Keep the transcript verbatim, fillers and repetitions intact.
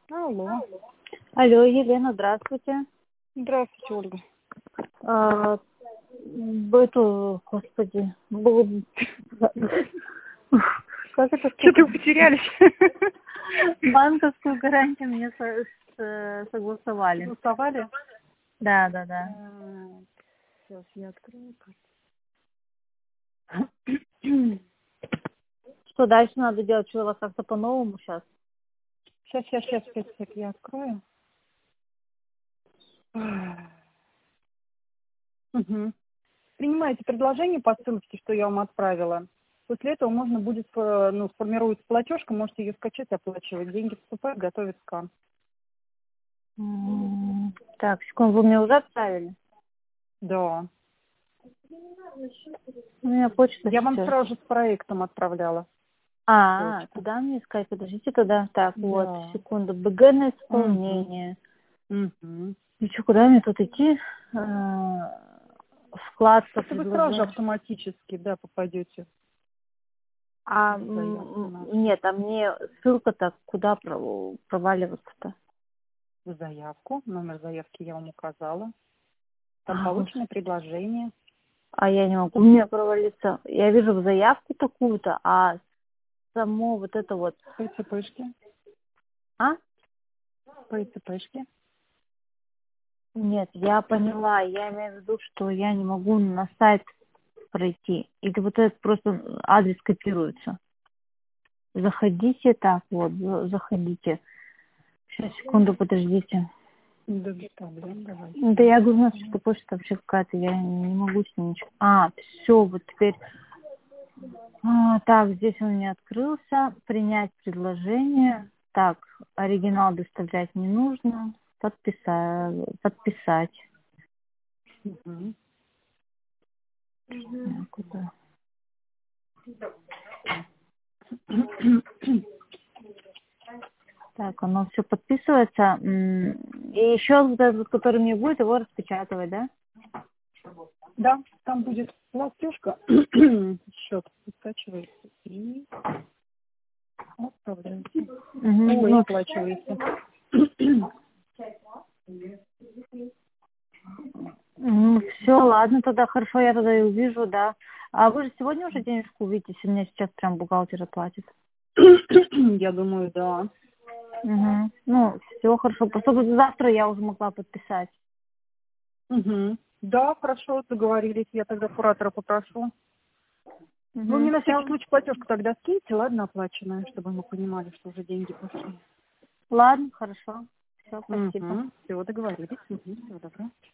Алло. Алло, Елена, здравствуйте. Здравствуйте, Ольга. А, эту, господи, бу- как это Что-то сказать? вы потерялись. Банковскую гарантию мне со- с- согласовали. Голосовали? Да, да, да. Сейчас я открою карту. Что дальше надо делать? Что у вас как-то по-новому сейчас? Сейчас, сейчас, сейчас, пять сек я открою. Угу. Принимаете предложение по ссылке, что я вам отправила. После этого можно будет, э, ну, сформируется платежка, можете ее скачать, оплачивать. Деньги поступают, готовят скан. М, Так, секунду, вы мне уже отправили? Да. У меня почта Я вам сейчас. сразу же с проектом отправляла. А, Почту. туда мне искать, подождите туда. Так, вот, Да. секунду. БГ на Угу. исполнение. Угу. И что, куда мне тут идти? А, Вкладка Это вы сразу же предложения. автоматически, да, попадете А, в заявку м, нашу. нет, а мне ссылка-то куда про- проваливаться-то? В заявку. Номер заявки я вам указала. Там А, вот. получено предложение. А я не могу мне провалиться. Я вижу в заявку такую-то, а само вот это вот... По ИЦПшке. А? По ИЦПшке. Нет, я поняла. Я имею в виду, что я не могу на сайт пройти. Или вот этот просто адрес копируется. Заходите так вот, за- заходите. Сейчас, секунду, подождите. Да, без проблем, давайте. Да я говорю, у нас что почта вообще какая-то, я не могу с ним ничего. А, все, вот теперь. А, так, здесь он не открылся. Принять предложение. Так, оригинал доставлять не нужно. Подписать. Подписать. Угу. А, куда? Так, оно все подписывается. М, И еще вот этот, который мне будет, его распечатывать, да? Да, там будет платежка. Счет скачивается и отправляете. Мгм. Ой, Ну, оплачиваете. все, ладно, тогда хорошо, я тогда и увижу, да. А вы же сегодня уже денежку увидите, если мне сейчас прям бухгалтер оплатит? Я думаю, да. Угу. Ну, все хорошо. Просто вот завтра я уже могла подписать. Угу. Да, хорошо, договорились. Я тогда куратора попрошу. Вы Угу. мне на всякий Все. случай платежку тогда скиньте, ладно, оплаченную, чтобы мы понимали, что уже деньги пошли. Ладно, хорошо. Все, спасибо. Угу. Все, договорились. Угу. Всего доброго.